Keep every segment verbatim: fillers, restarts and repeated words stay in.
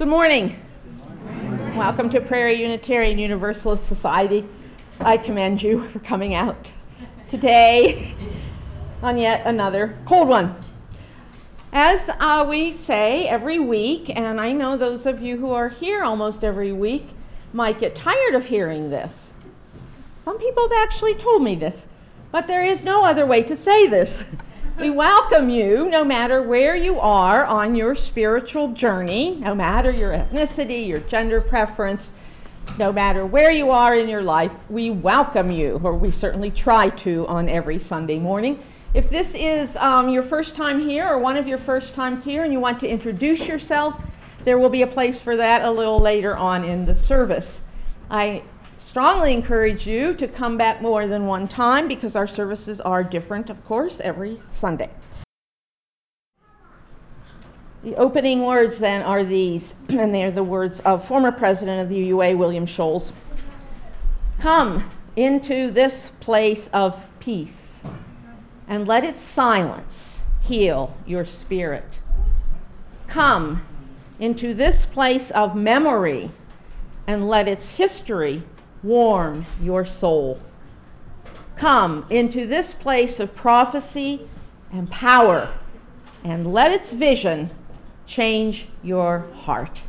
Good morning. Welcome to Prairie Unitarian Universalist Society. I commend you for coming out today on yet another cold one. As uh, we say every week, and I know those of you who are here almost every week might get tired of hearing this. Some people have actually told me this, but there is no other way to say this. We welcome you no matter where you are on your spiritual journey, no matter your ethnicity, your gender preference, no matter where you are in your life, we welcome you, or we certainly try to on every Sunday morning. If this is um, your first time here or one of your first times here and you want to introduce yourselves, there will be a place for that a little later on in the service. I strongly encourage you to come back more than one time because our services are different, of course, every Sunday. The opening words then are these, and they're the words of former president of the U U A, William Sholes. Come into this place of peace and let its silence heal your spirit. Come into this place of memory and let its history warm your soul. Come into this place of prophecy and power and let its vision change your heart.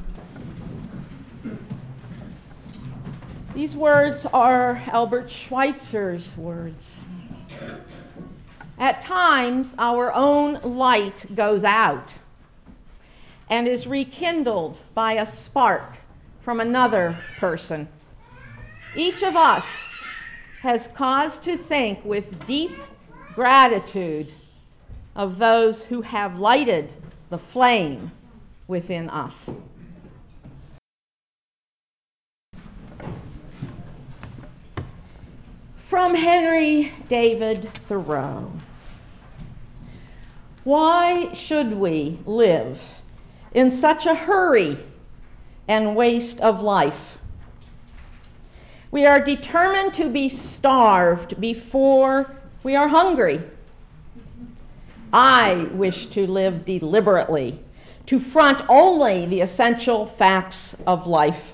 These words are Albert Schweitzer's words. At times, our own light goes out and is rekindled by a spark from another person. Each of us has cause to think with deep gratitude of those who have lighted the flame within us. From Henry David Thoreau. Why should we live in such a hurry and waste of life? We are determined to be starved before we are hungry. I wish to live deliberately, to front only the essential facts of life.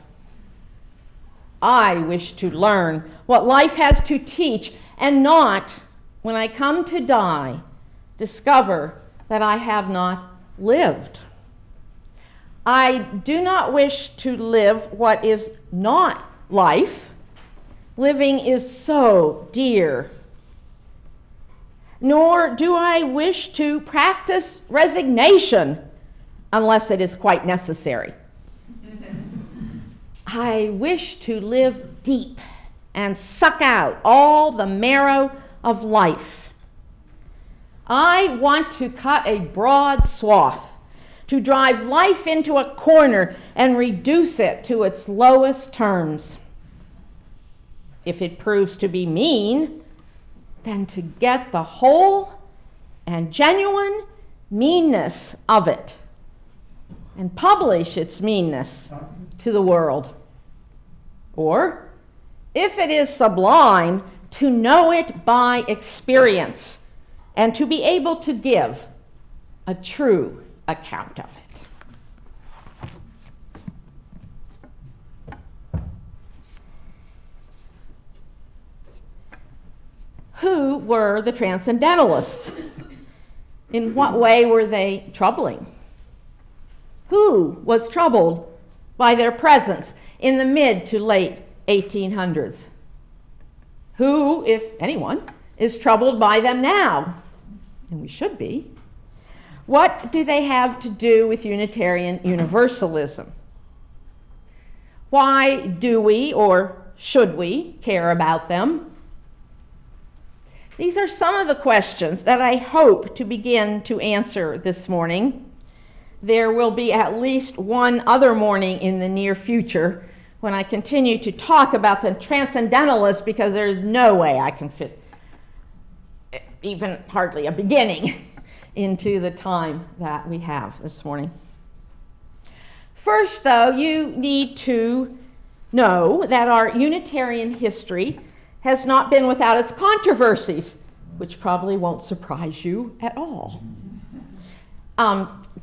I wish to learn what life has to teach and not, when I come to die, discover that I have not lived. I do not wish to live what is not life. Living is so dear. Nor do I wish to practice resignation unless it is quite necessary. I wish to live deep and suck out all the marrow of life. I want to cut a broad swath, to drive life into a corner and reduce it to its lowest terms. If it proves to be mean, then to get the whole and genuine meanness of it and publish its meanness to the world. Or, if it is sublime, to know it by experience and to be able to give a true account of it. Who were the Transcendentalists? In what way were they troubling? Who was troubled by their presence in the mid to late eighteen hundreds? Who, if anyone, is troubled by them now? And we should be. What do they have to do with Unitarian Universalism? Why do we, or should we, care about them? These are some of the questions that I hope to begin to answer this morning. There will be at least one other morning in the near future when I continue to talk about the Transcendentalists because there is no way I can fit even hardly a beginning into the time that we have this morning. First, though, you need to know that our Unitarian history has not been without its controversies, which probably won't surprise you at all. Um,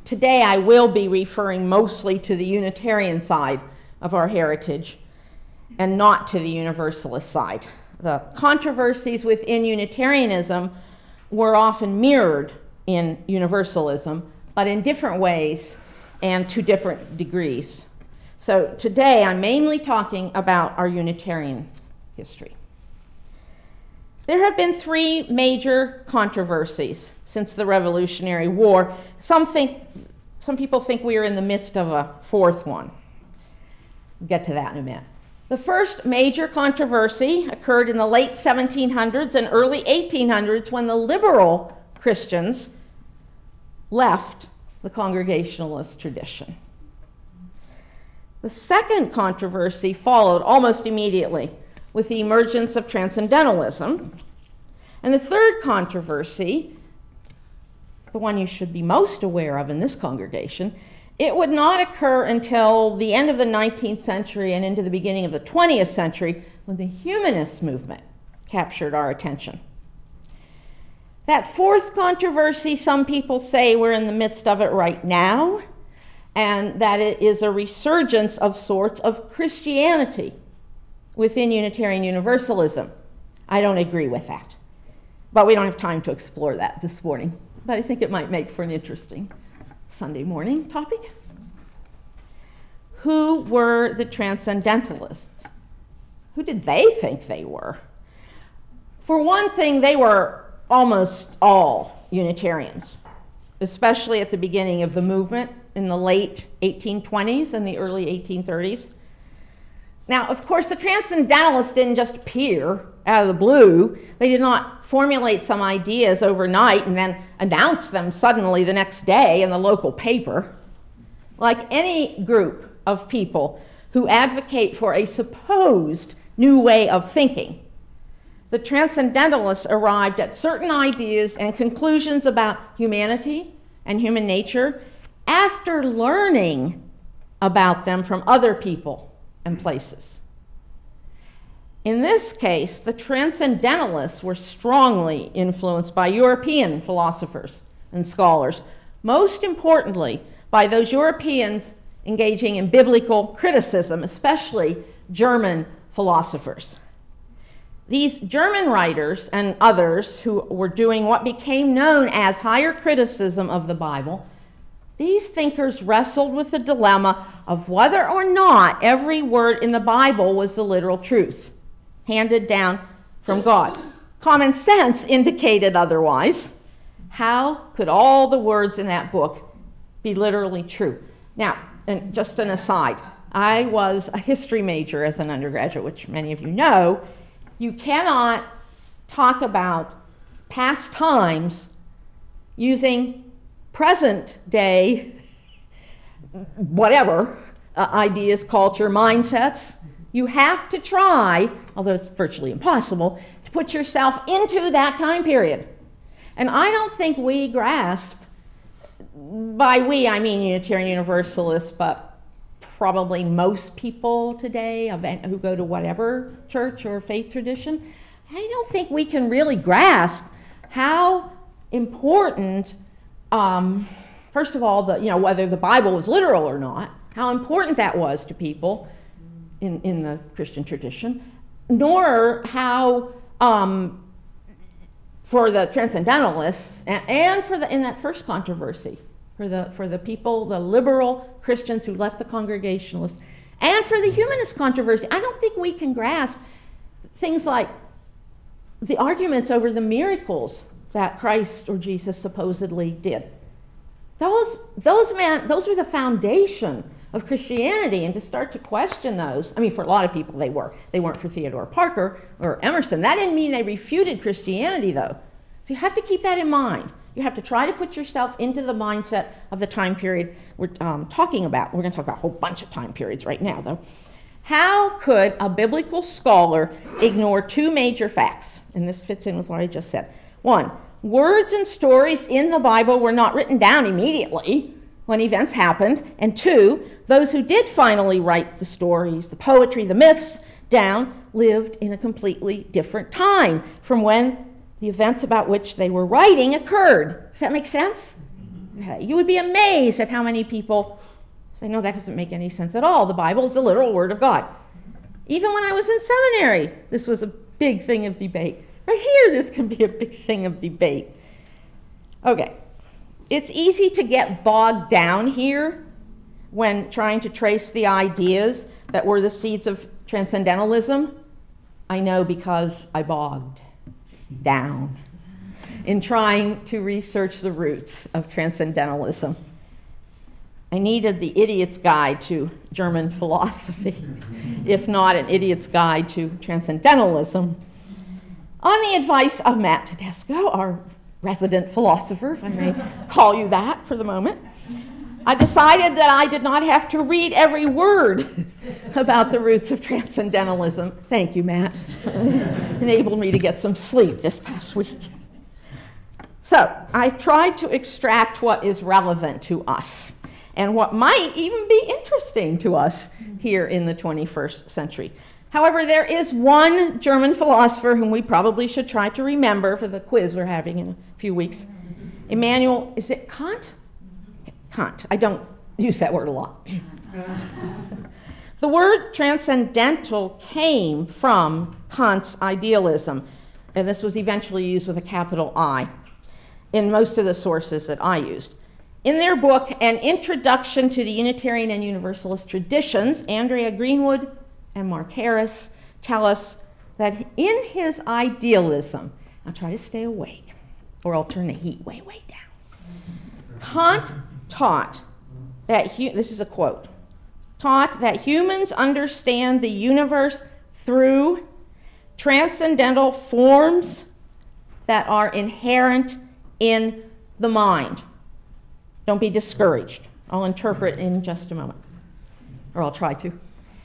today I will be referring mostly to the Unitarian side of our heritage and not to the Universalist side. The controversies within Unitarianism were often mirrored in Universalism, but in different ways and to different degrees. So today I'm mainly talking about our Unitarian history. There have been three major controversies since the Revolutionary War. Some think, some people think we are in the midst of a fourth one. We'll get to that in a minute. The first major controversy occurred in the late seventeen hundreds and early eighteen hundreds when the liberal Christians left the Congregationalist tradition. The second controversy followed almost immediately with the emergence of Transcendentalism. And the third controversy, the one you should be most aware of in this congregation, it would not occur until the end of the nineteenth century and into the beginning of the twentieth century when the humanist movement captured our attention. That fourth controversy, some people say we're in the midst of it right now, and that it is a resurgence of sorts of Christianity within Unitarian Universalism. I don't agree with that, but we don't have time to explore that this morning. But I think it might make for an interesting Sunday morning topic. Who were the Transcendentalists? Who did they think they were? For one thing, they were almost all Unitarians, especially at the beginning of the movement in the late eighteen twenties and the early eighteen thirties. Now, of course, the Transcendentalists didn't just appear out of the blue. They did not formulate some ideas overnight and then announce them suddenly the next day in the local paper. Like any group of people who advocate for a supposed new way of thinking, the Transcendentalists arrived at certain ideas and conclusions about humanity and human nature after learning about them from other people and places. In this case, the Transcendentalists were strongly influenced by European philosophers and scholars, most importantly by those Europeans engaging in biblical criticism, especially German philosophers. These German writers and others who were doing what became known as higher criticism of the Bible, these thinkers wrestled with the dilemma of whether or not every word in the Bible was the literal truth handed down from God. Common sense indicated otherwise. How could all the words in that book be literally true? Now, and just an aside, I was a history major as an undergraduate, which many of you know. You cannot talk about past times using present day, whatever, uh, ideas, culture, mindsets. You have to try, although it's virtually impossible, to put yourself into that time period. And I don't think we grasp, by we I mean Unitarian Universalists, but probably most people today who go to whatever church or faith tradition, I don't think we can really grasp how important Um, first of all, the, you know, whether the Bible was literal or not, how important that was to people in, in the Christian tradition, nor how, um, for the Transcendentalists, and, and for the, in that first controversy, for the, for the people, the liberal Christians who left the Congregationalists, and for the humanist controversy, I don't think we can grasp things like the arguments over the miracles that Christ or Jesus supposedly did. Those, those, man, those were the foundation of Christianity, and to start to question those, I mean, for a lot of people they were. They weren't for Theodore Parker or Emerson. That didn't mean they refuted Christianity, though. So you have to keep that in mind. You have to try to put yourself into the mindset of the time period we're um, talking about. We're going to talk about a whole bunch of time periods right now, though. How could a biblical scholar ignore two major facts? And this fits in with what I just said. One, words and stories in the Bible were not written down immediately when events happened. And two, those who did finally write the stories, the poetry, the myths down lived in a completely different time from when the events about which they were writing occurred. Does that make sense? Okay. You would be amazed at how many people say, no, that doesn't make any sense at all. The Bible is the literal word of God. Even when I was in seminary, this was a big thing of debate. Right here, this can be a big thing of debate. Okay. It's easy to get bogged down here when trying to trace the ideas that were the seeds of transcendentalism. I know because I bogged down in trying to research the roots of transcendentalism. I needed the idiot's guide to German philosophy, if not an idiot's guide to transcendentalism. On the advice of Matt Tedesco, our resident philosopher, if I may call you that for the moment, I decided that I did not have to read every word about the roots of transcendentalism. Thank you, Matt. Enabled me to get some sleep this past week. So I've tried to extract what is relevant to us and what might even be interesting to us here in the twenty-first century. However, there is one German philosopher whom we probably should try to remember for the quiz we're having in a few weeks. Immanuel, is it Kant? Kant. I don't use that word a lot. The word transcendental came from Kant's idealism, and this was eventually used with a capital I in most of the sources that I used. In their book, An Introduction to the Unitarian and Universalist Traditions, Andrea Greenwood and Mark Harris tell us that in his idealism, I'll try to stay awake, or I'll turn the heat way, way down. Kant taught that, hu- this is a quote, taught that humans understand the universe through transcendental forms that are inherent in the mind. Don't be discouraged. I'll interpret in just a moment, or I'll try to.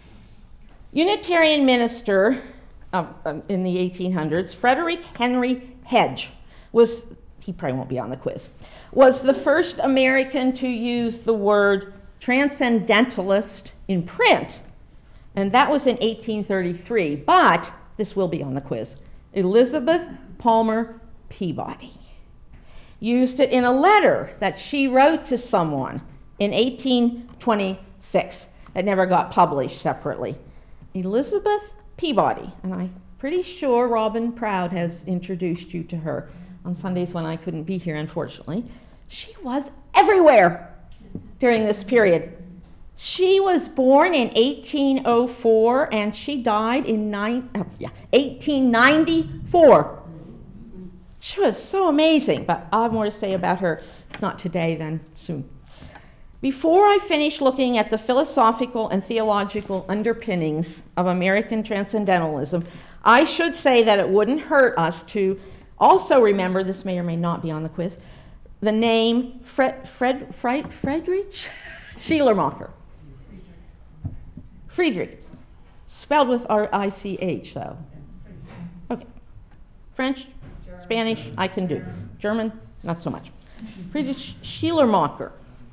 Unitarian minister uh, um, in the eighteen hundreds, Frederick Henry Hedge, was, he probably won't be on the quiz, was the first American to use the word transcendentalist in print, and that was in eighteen thirty-three, but this will be on the quiz. Elizabeth Palmer Peabody used it in a letter that she wrote to someone in eighteen twenty-six that never got published separately. Elizabeth Peabody, and I'm pretty sure Robin Proud has introduced you to her on Sundays when I couldn't be here, unfortunately. She was everywhere during this period. She was born in eighteen oh four and she died in nine, oh, yeah, eighteen ninety-four. She was so amazing, but I'll have more to say about her, if not today, then soon. Before I finish looking at the philosophical and theological underpinnings of American transcendentalism, I should say that it wouldn't hurt us to also remember, this may or may not be on the quiz, the name Fred, Fred, Fred, Friedrich Schleiermacher. Friedrich, spelled with R I C H though. Okay. French, Spanish, I can do. German, not so much. Friedrich Schleiermacher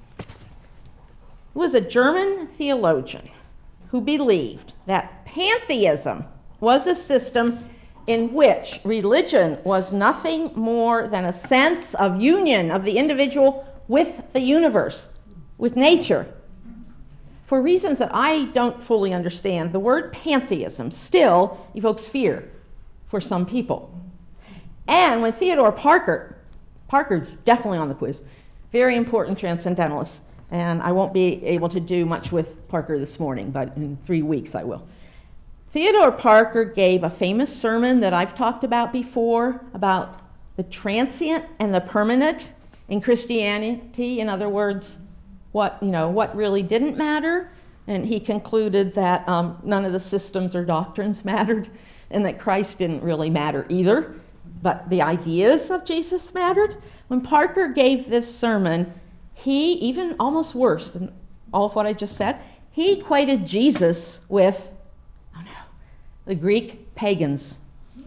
was a German theologian who believed that pantheism was a system in which religion was nothing more than a sense of union of the individual with the universe, with nature. For reasons that I don't fully understand, the word pantheism still evokes fear for some people. And when Theodore Parker, Parker's definitely on the quiz, very important transcendentalist, and I won't be able to do much with Parker this morning, but in three weeks I will. Theodore Parker gave a famous sermon that I've talked about before about the transient and the permanent in Christianity. In other words, what, you know, what really didn't matter. And he concluded that um, none of the systems or doctrines mattered and that Christ didn't really matter either, but the ideas of Jesus mattered. When Parker gave this sermon, he, even almost worse than all of what I just said, he equated Jesus with, oh no, the Greek pagans.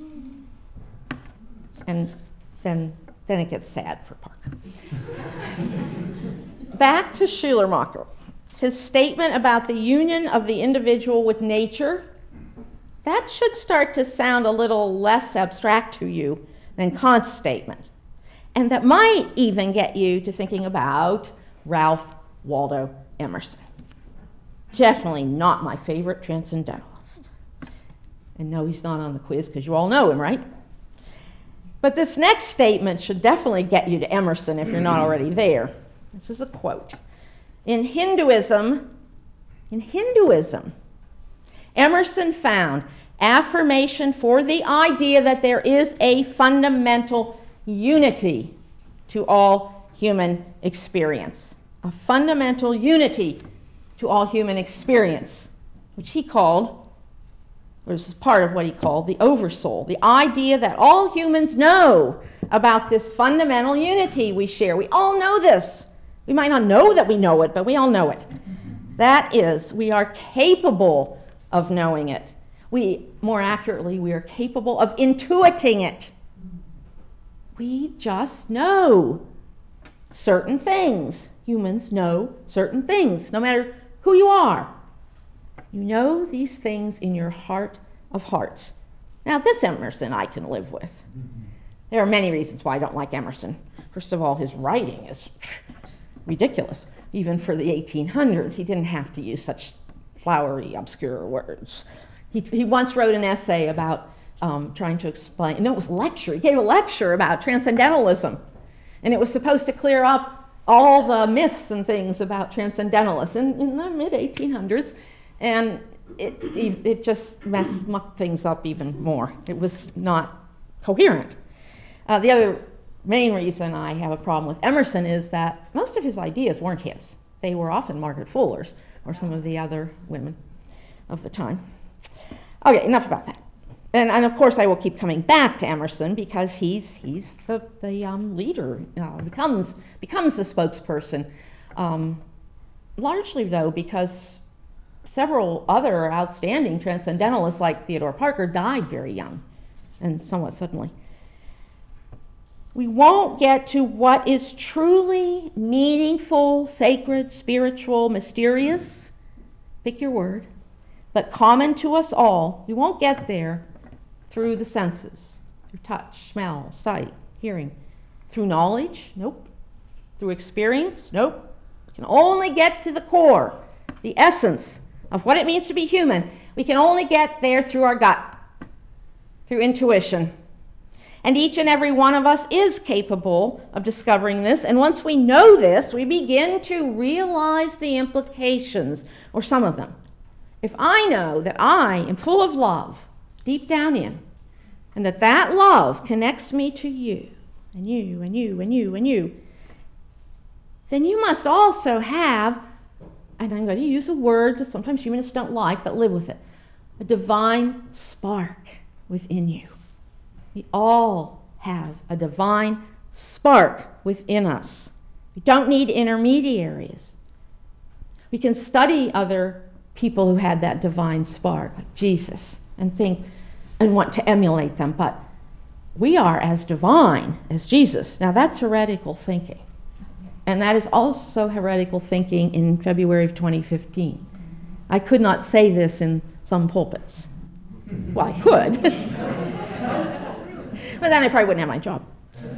And then, then it gets sad for Parker. Back to Schleiermacher. His statement about the union of the individual with nature, that should start to sound a little less abstract to you than Kant's statement. and that might even get you to thinking about Ralph Waldo Emerson. Definitely not my favorite transcendentalist. And no, he's not on the quiz because you all know him, right? But this next statement should definitely get you to Emerson if you're not already there. This is a quote. In Hinduism, in Hinduism, Emerson found affirmation for the idea that there is a fundamental unity to all human experience. A fundamental unity to all human experience, which he called, or this is part of what he called, the oversoul. The idea that all humans know about this fundamental unity we share. We all know this. We might not know that we know it, but we all know it. That is, we are capable of knowing it. We, more accurately, we are capable of intuiting it. We just know certain things. Humans know certain things, no matter who you are. You know these things in your heart of hearts. Now, this Emerson I can live with. There are many reasons why I don't like Emerson. First of all, his writing is ridiculous. Even for the eighteen hundreds, he didn't have to use such flowery, obscure words. He, he once wrote an essay about um, trying to explain, no, it was a lecture. He gave a lecture about transcendentalism. And it was supposed to clear up all the myths and things about transcendentalists in, in the mid eighteen hundreds. And it, it, it just messed mucked things up even more. It was not coherent. Uh, the other main reason I have a problem with Emerson is that most of his ideas weren't his. They were often Margaret Fuller's or some of the other women of the time. Okay, enough about that. And, and of course, I will keep coming back to Emerson because he's he's the the um, leader, uh, becomes becomes the spokesperson. Um, largely, though, because several other outstanding transcendentalists, like Theodore Parker, died very young and somewhat suddenly. We won't get to what is truly meaningful, sacred, spiritual, mysterious, pick your word, but common to us all. We won't get there through the senses, through touch, smell, sight, hearing. Through knowledge? Nope. Through experience? Nope. We can only get to the core, the essence of what it means to be human. We can only get there through our gut, through intuition. And each and every one of us is capable of discovering this. And once we know this, we begin to realize the implications, or some of them. If I know that I am full of love, deep down in, and that that love connects me to you, and you, and you, and you, and you, then you must also have, and I'm going to use a word that sometimes humanists don't like, but live with it, a divine spark within you. We all have a divine spark within us. We don't need intermediaries. We can study other people who had that divine spark, like Jesus, and think and want to emulate them, but we are as divine as Jesus. Now that's heretical thinking. And that is also heretical thinking in February of twenty fifteen. I could not say this in some pulpits. Well, I could. But then I probably wouldn't have my job.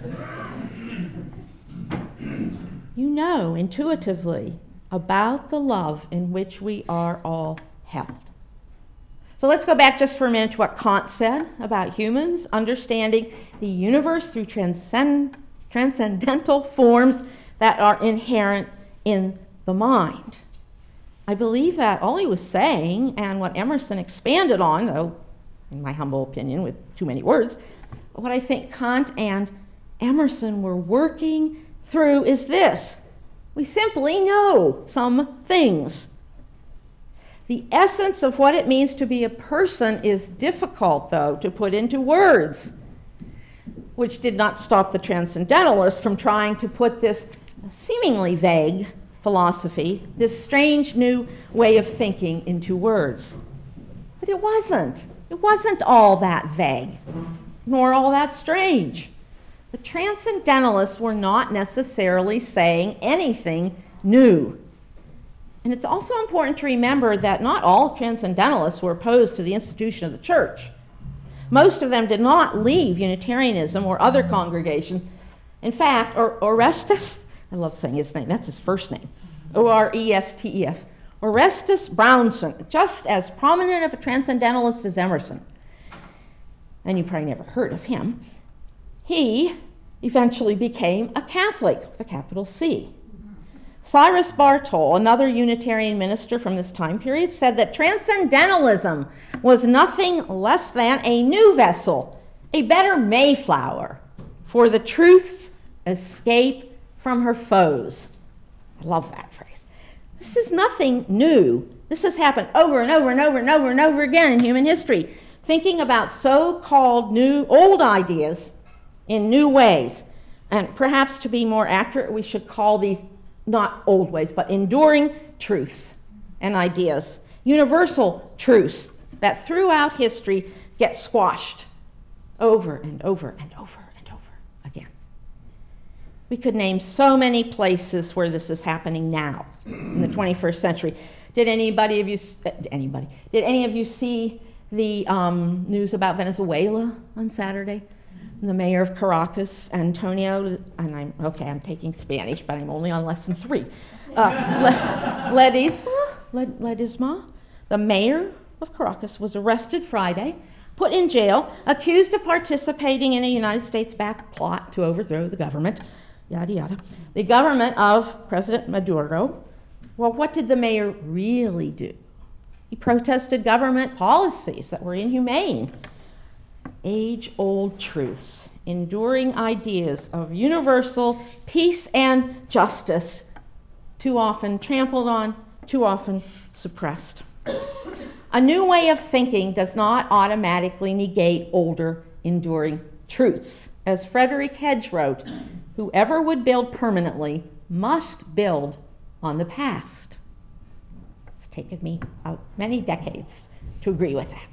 You know intuitively about the love in which we are all held. So let's go back just for a minute to what Kant said about humans, understanding the universe through transcend, transcendental forms that are inherent in the mind. I believe that all he was saying, and what Emerson expanded on, though in my humble opinion with too many words, what I think Kant and Emerson were working through is this. We simply know some things. The essence of what it means to be a person is difficult, though, to put into words, which did not stop the transcendentalists from trying to put this seemingly vague philosophy, this strange new way of thinking, into words. But it wasn't. It wasn't all that vague, nor all that strange. The transcendentalists were not necessarily saying anything new. And it's also important to remember that not all transcendentalists were opposed to the institution of the church. Most of them did not leave Unitarianism or other congregations In fact, or- Orestes, I love saying his name, that's his first name, O R E S T E S, Orestes Brownson, just as prominent of a transcendentalist as Emerson, and you probably never heard of him, he eventually became a Catholic with a capital C. Cyrus Bartol, another Unitarian minister from this time period, said that transcendentalism was nothing less than a new vessel, a better Mayflower, for the truth's escape from her foes. I love that phrase. This is nothing new. This has happened over and over and over and over and over again in human history. Thinking about so-called new, old ideas in new ways. And perhaps to be more accurate, we should call these not old ways, but enduring truths and ideas. Universal truths that throughout history get squashed over and over and over and over again. We could name so many places where this is happening now in the twenty-first century. Did anybody of you, anybody, did any of you see the um, news about Venezuela on Saturday? The mayor of Caracas, Antonio, and I'm, okay, I'm taking Spanish, but I'm only on lesson three. Uh, Le, Ledesma, Le, Ledesma, the mayor of Caracas, was arrested Friday, put in jail, accused of participating in a United States-backed plot to overthrow the government, yada, yada. The government of President Maduro. Well, what did the mayor really do? He protested government policies that were inhumane. Age-old truths, enduring ideas of universal peace and justice, too often trampled on, too often suppressed. A new way of thinking does not automatically negate older, enduring truths. As Frederick Hedge wrote, whoever would build permanently must build on the past. It's taken me uh, many decades to agree with that.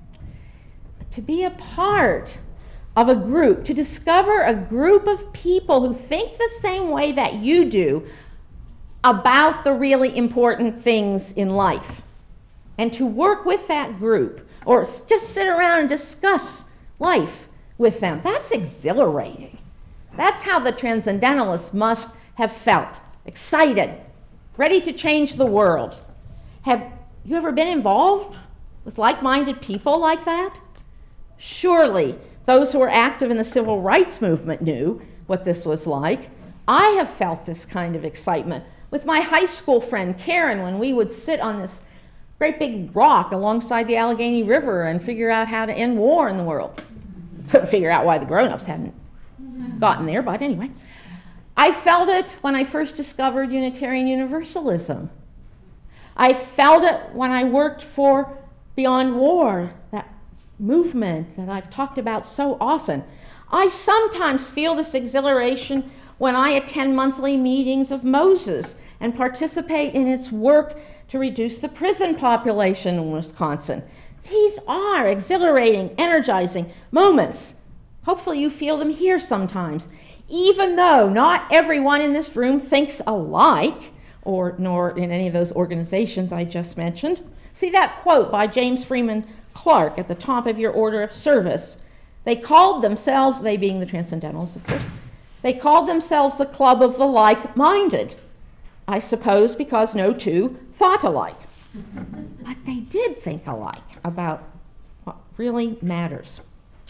To be a part of a group, to discover a group of people who think the same way that you do about the really important things in life, and to work with that group, or just sit around and discuss life with them, that's exhilarating. That's how the transcendentalists must have felt, excited, ready to change the world. Have you ever been involved with like-minded people like that? Surely those who were active in the civil rights movement knew what this was like. I have felt this kind of excitement with my high school friend Karen when we would sit on this great big rock alongside the Allegheny River and figure out how to end war in the world. Couldn't figure out why the grown-ups hadn't gotten there, but anyway. I felt it when I first discovered Unitarian Universalism. I felt it when I worked for Beyond War, that movement that I've talked about so often. I sometimes feel this exhilaration when I attend monthly meetings of Moses and participate in its work to reduce the prison population in Wisconsin. These are exhilarating, energizing moments. Hopefully you feel them here sometimes, even though not everyone in this room thinks alike, or nor in any of those organizations I just mentioned. See that quote by James Freeman Clark at the top of your order of service. They called themselves, they being the Transcendentalists, of course, they called themselves the Club of the Like-Minded, I suppose because no two thought alike. But they did think alike about what really matters.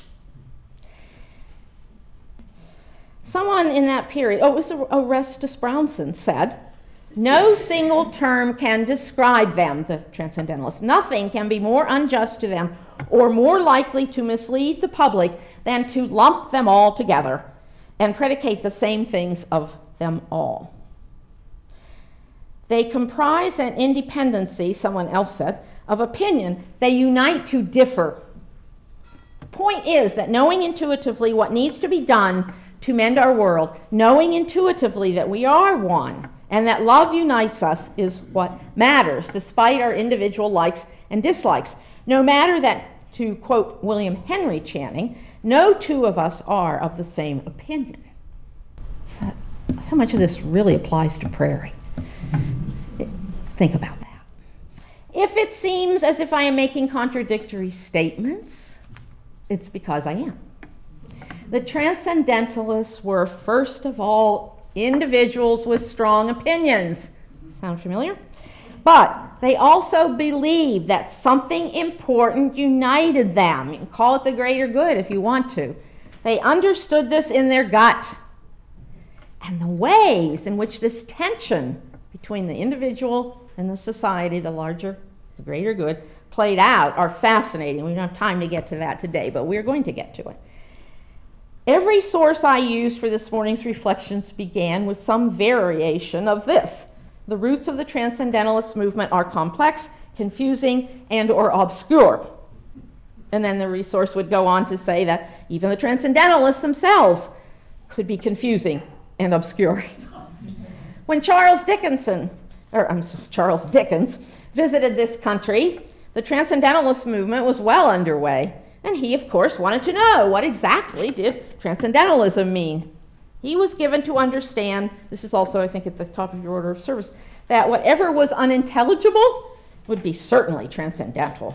Someone in that period, oh, it was Orestes Brownson, said, no single term can describe them, the Transcendentalists. Nothing can be more unjust to them or more likely to mislead the public than to lump them all together and predicate the same things of them all. They comprise an independency, someone else said, of opinion. They unite to differ. The point is that knowing intuitively what needs to be done to mend our world, knowing intuitively that we are one, and that love unites us is what matters, despite our individual likes and dislikes. No matter that, to quote William Henry Channing, no two of us are of the same opinion. So, so much of this really applies to Prairie. Think about that. If it seems as if I am making contradictory statements, it's because I am. The Transcendentalists were, first of all, individuals with strong opinions. Sound familiar? But they also believed that something important united them. You can call it the greater good if you want to. They understood this in their gut. And the ways in which this tension between the individual and the society, the larger, the greater good, played out are fascinating. We don't have time to get to that today, but we're going to get to it. Every source I used for this morning's reflections began with some variation of this. The roots of the Transcendentalist movement are complex, confusing, and or obscure. And then the resource would go on to say that even the Transcendentalists themselves could be confusing and obscure. When Charles Dickinson, or I'm sorry, Charles Dickens, visited this country, the Transcendentalist movement was well underway. And he, of course, wanted to know what exactly did Transcendentalism mean. He was given to understand, this is also, I think, at the top of your order of service, that whatever was unintelligible would be certainly transcendental.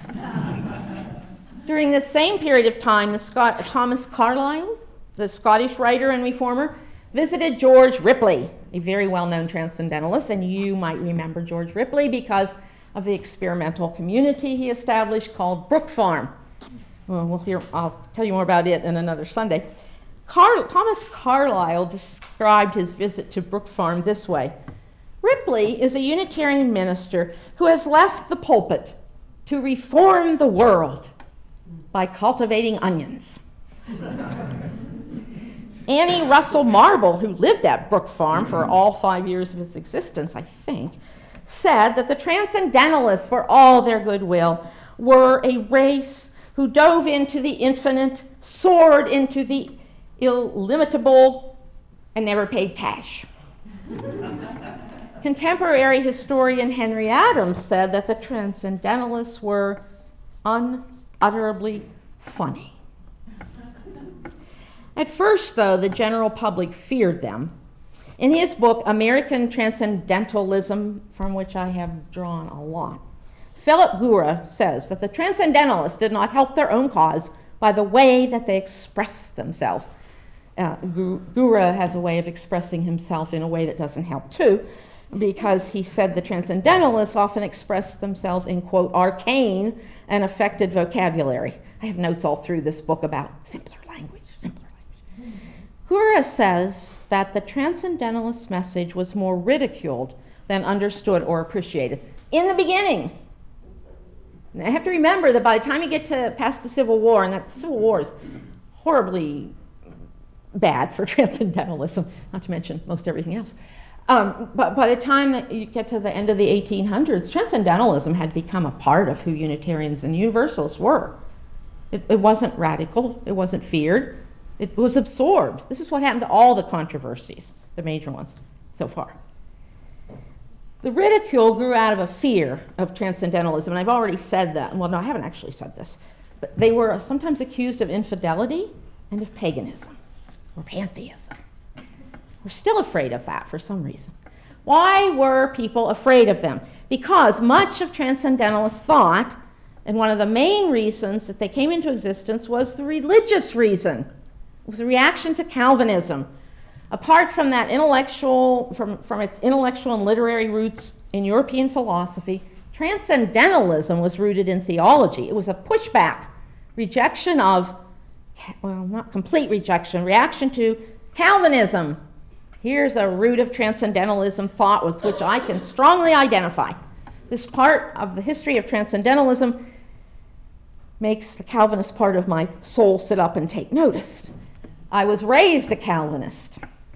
During this same period of time, the Scot- Thomas Carlyle, the Scottish writer and reformer, visited George Ripley, a very well-known transcendentalist, and you might remember George Ripley because of the experimental community he established called Brook Farm. Well, we'll hear, I'll tell you more about it in another Sunday. Car- Thomas Carlyle described his visit to Brook Farm this way. Ripley is a Unitarian minister who has left the pulpit to reform the world by cultivating onions. Annie Russell Marble, who lived at Brook Farm for all five years of its existence, I think, said that the Transcendentalists, for all their goodwill, were a race who dove into the infinite, soared into the illimitable, and never paid cash. Contemporary historian Henry Adams said that the Transcendentalists were unutterably funny. At first, though, the general public feared them. In his book, American Transcendentalism, from which I have drawn a lot, Philip Gura says that the Transcendentalists did not help their own cause by the way that they expressed themselves. Uh, Gura has a way of expressing himself in a way that doesn't help too, because he said the Transcendentalists often expressed themselves in, quote, arcane and affected vocabulary. I have notes all through this book about simpler language, simpler language. Gura says that the Transcendentalist message was more ridiculed than understood or appreciated in the beginning. And I have to remember that by the time you get to past the Civil War, and that the Civil War is horribly bad for Transcendentalism, not to mention most everything else. Um, but by the time that you get to the end of the eighteen hundreds, Transcendentalism had become a part of who Unitarians and Universalists were. It, it wasn't radical, it wasn't feared, it was absorbed. This is what happened to all the controversies, the major ones so far. The ridicule grew out of a fear of Transcendentalism, and I've already said that. Well, no, I haven't actually said this. But they were sometimes accused of infidelity and of paganism or pantheism. We're still afraid of that for some reason. Why were people afraid of them? Because much of Transcendentalist thought, and one of the main reasons that they came into existence was the religious reason. It was a reaction to Calvinism. Apart from that intellectual, from, from its intellectual and literary roots in European philosophy, Transcendentalism was rooted in theology. It was a pushback, rejection of, well, not complete rejection, reaction to Calvinism. Here's a root of Transcendentalism thought with which I can strongly identify. This part of the history of Transcendentalism makes the Calvinist part of my soul sit up and take notice. I was raised a Calvinist,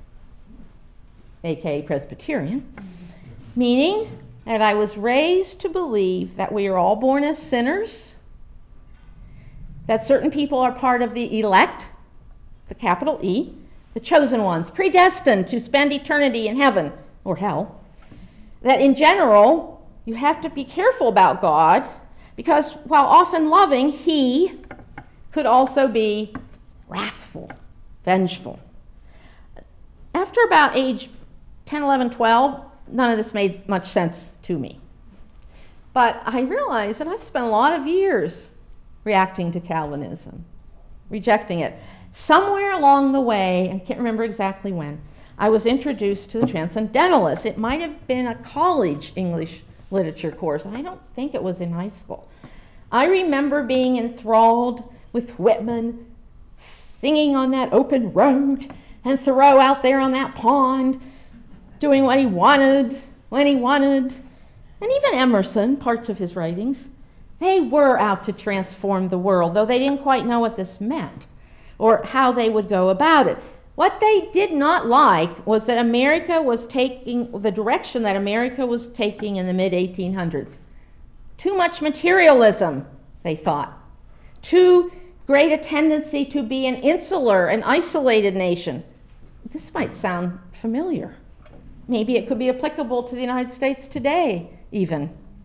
aka Presbyterian, meaning that I was raised to believe that we are all born as sinners, that certain people are part of the elect, the capital E, the chosen ones, predestined to spend eternity in heaven or hell, that in general you have to be careful about God because while often loving, he could also be wrathful, vengeful. After about age ten, eleven, twelve, none of this made much sense to me. But I realized that I've spent a lot of years reacting to Calvinism, rejecting it. Somewhere along the way, I can't remember exactly when, I was introduced to the Transcendentalists. It might have been a college English literature course. I don't think it was in high school. I remember being enthralled with Whitman singing on that open road and Thoreau out there on that pond doing what he wanted, when he wanted, and even Emerson, parts of his writings. They were out to transform the world, though they didn't quite know what this meant or how they would go about it. What they did not like was that America was taking, the direction that America was taking in the mid eighteen hundreds. Too much materialism, they thought. Too great a tendency to be an insular, an isolated nation. This might sound familiar. Maybe it could be applicable to the United States today, even.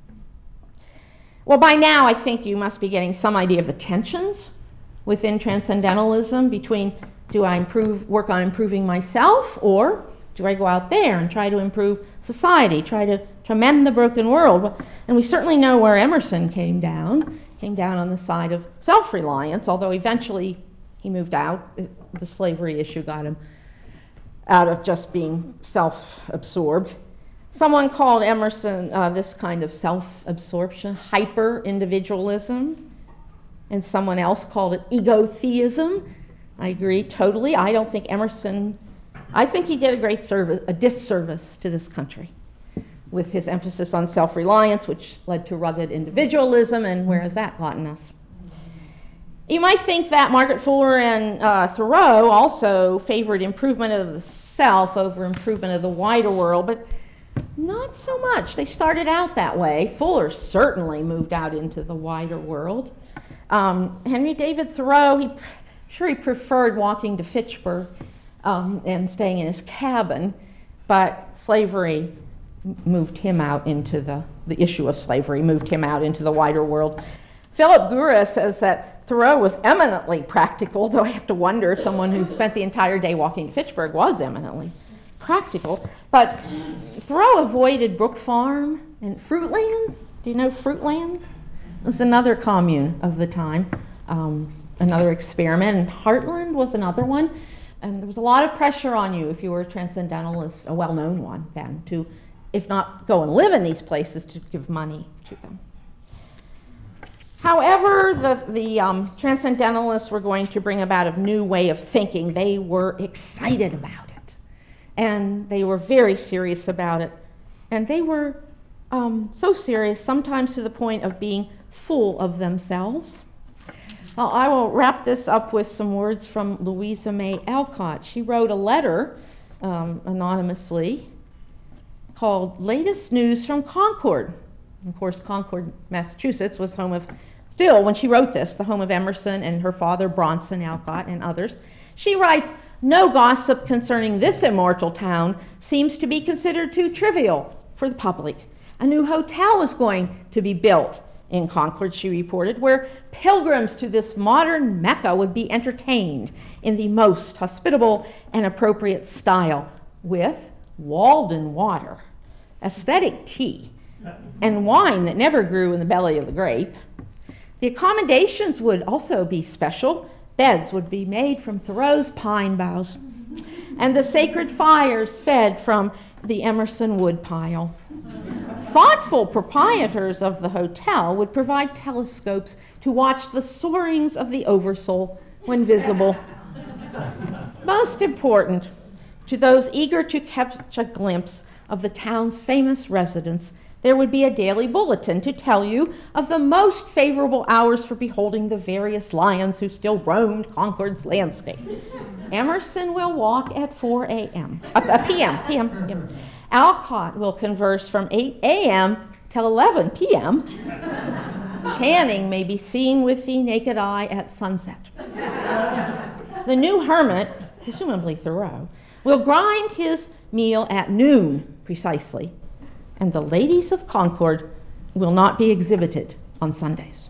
Well, by now, I think you must be getting some idea of the tensions within Transcendentalism between, do I improve, work on improving myself, or do I go out there and try to improve society, try to, to mend the broken world? And we certainly know where Emerson came down, came down on the side of self-reliance, although eventually he moved out. The slavery issue got him out of just being self-absorbed. Someone called Emerson uh, this kind of self-absorption hyper-individualism, and someone else called it ego-theism. I agree totally. I don't think Emerson, I think he did a great service, a disservice to this country with his emphasis on self-reliance, which led to rugged individualism, and where has that gotten us? You might think that Margaret Fuller and uh, Thoreau also favored improvement of the self over improvement of the wider world, but not so much. They started out that way. Fuller certainly moved out into the wider world. Um, Henry David Thoreau, he sure he preferred walking to Fitchburg um, and staying in his cabin, but slavery moved him out into the, the issue of slavery, moved him out into the wider world. Philip Gura says that Thoreau was eminently practical, though I have to wonder if someone who spent the entire day walking to Fitchburg was eminently practical. But Thoreau avoided Brook Farm and Fruitland. Do you know Fruitland? It was another commune of the time, um, another experiment. And Heartland was another one. And there was a lot of pressure on you if you were a transcendentalist, a well-known one then, to, if not go and live in these places, to give money to them. However, the, the um, Transcendentalists were going to bring about a new way of thinking. They were excited about it, and they were very serious about it. And they were um, so serious, sometimes to the point of being full of themselves. Now, I will wrap this up with some words from Louisa May Alcott. She wrote a letter um, anonymously called Latest News from Concord. Of course, Concord, Massachusetts was home of, still, when she wrote this, the home of Emerson and her father, Bronson Alcott, and others. She writes, no gossip concerning this immortal town seems to be considered too trivial for the public. A new hotel was going to be built in Concord, she reported, where pilgrims to this modern Mecca would be entertained in the most hospitable and appropriate style with Walden water, aesthetic tea, and wine that never grew in the belly of the grape. The accommodations would also be special. Beds would be made from Thoreau's pine boughs, and the sacred fires fed from the Emerson wood pile. Thoughtful proprietors of the hotel would provide telescopes to watch the soarings of the oversoul when visible. Most important, to those eager to catch a glimpse of the town's famous residents, there would be a daily bulletin to tell you of the most favorable hours for beholding the various lions who still roamed Concord's landscape. Emerson will walk at four a.m. Uh, p.m. p.m. p.m. Alcott will converse from eight a.m. till eleven p.m. Channing may be seen with the naked eye at sunset. The new hermit, presumably Thoreau, will grind his meal at noon precisely, and the ladies of Concord will not be exhibited on Sundays.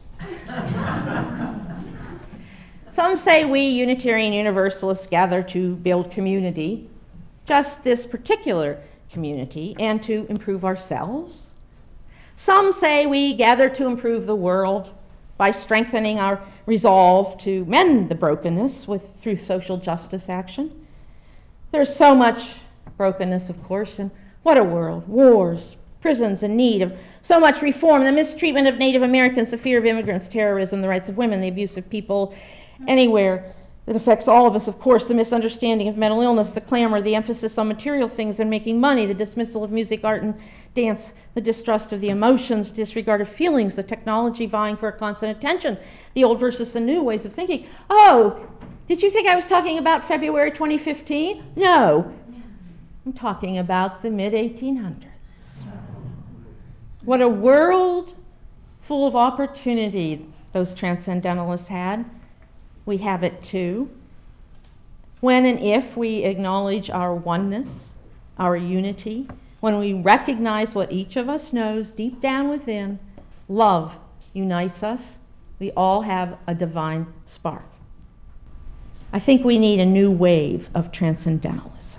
Some say we Unitarian Universalists gather to build community, just this particular community, and to improve ourselves. Some say we gather to improve the world by strengthening our resolve to mend the brokenness with through social justice action. There's so much brokenness, of course, and what a world. Wars, prisons in need of so much reform, the mistreatment of Native Americans, the fear of immigrants, terrorism, the rights of women, the abuse of people anywhere that affects all of us, of course, the misunderstanding of mental illness, the clamor, the emphasis on material things and making money, the dismissal of music, art, and dance, the distrust of the emotions, disregard of feelings, the technology vying for constant attention, the old versus the new ways of thinking. Oh, did you think I was talking about February twenty fifteen? No, I'm talking about the mid eighteen hundreds. What a world full of opportunity those transcendentalists had. We have it too. When and if we acknowledge our oneness, our unity, when we recognize what each of us knows deep down within, love unites us. We all have a divine spark. I think we need a new wave of transcendentalism.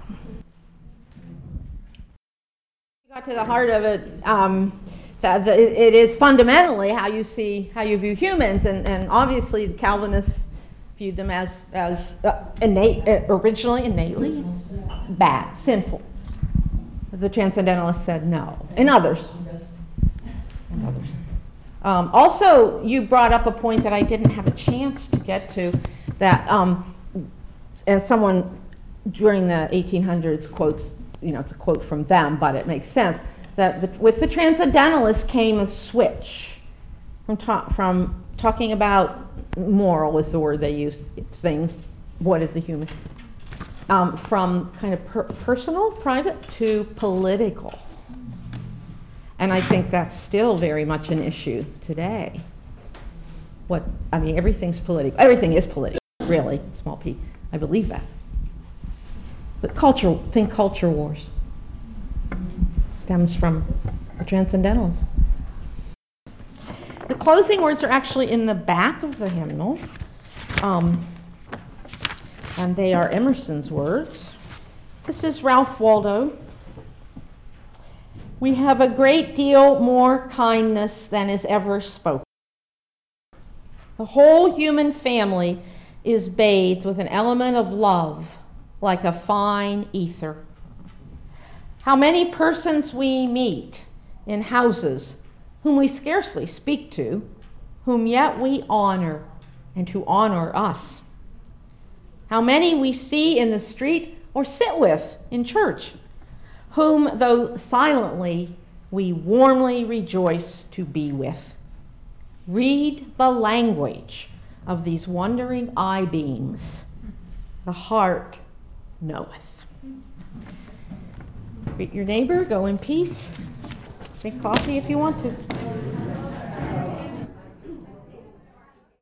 We got to the heart of it. Um, that the, it is fundamentally how you see, how you view humans, and, and obviously the Calvinists viewed them as as uh, innate, uh, originally innately bad, sinful. The Transcendentalists said no, and others, and others. Um, also, you brought up a point that I didn't have a chance to get to, that um, and someone during the eighteen hundreds quotes, you know, it's a quote from them, but it makes sense, that the, with the Transcendentalists came a switch from, ta- from talking about moral was the word they used, things, what is a human, um, from kind of per- personal, private, to political. And I think that's still very much an issue today. What, I mean, everything's political. Everything is political, really, small p. I believe that. But culture, think culture wars. Stems from the Transcendentals. The closing words are actually in the back of the hymnal, um, and they are Emerson's words. This is Ralph Waldo. We have a great deal more kindness than is ever spoken. The whole human family is bathed with an element of love, like a fine ether. How many persons we meet in houses whom we scarcely speak to, whom yet we honor, and who honor us. How many we see in the street or sit with in church, whom, though silently, we warmly rejoice to be with. Read the language of these wondering eye beams. The heart knoweth. Greet your neighbor, go in peace. Drink coffee if you want to.